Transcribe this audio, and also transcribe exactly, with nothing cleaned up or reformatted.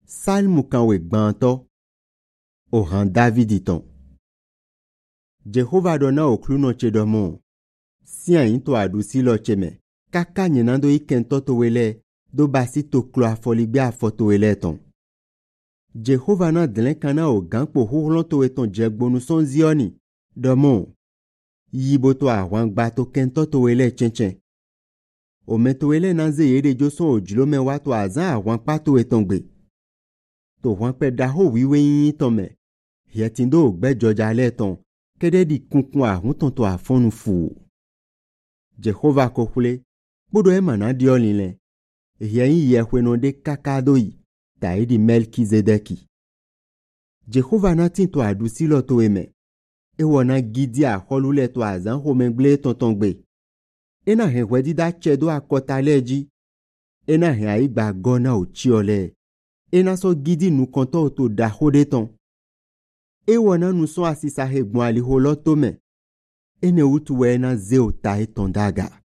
Salmu kan we gbanto o han David ton. Jehova dona oklu no chedomo. Si an into adusi lo cheme. Kaka nyenando ikento to wele do basi to klo afoligbe afoto wele ton. Jehova na dlen kana o ganpo hurlon to eton jegbonu son zioni. Domo. Yibo to awan gba to kento to wele chenchen. O meto wele nanze yede joson o jilome wato azan awan pato eton gbe. To wan pe daho wiwe yin ton me. Yetindo o gbe joja le ton. Kede di kunkun ahun ton to afonu fu. Jehova kokule. Bodo e mana di olinle. Yeyin yehweno de kakadoi. Taidi Melkizedeki. Jehova na tinto adusi lo to eme. E wana gidi a holule to azan homengle tontongbe. E na hen wedi da chedo akota leji. E na hen aigba gona o chiole. E na so gidi nu konto to da hode ton. E wana nu son asisa hegbon ali holo to me. E ne utu we na ze o ta e ton daga.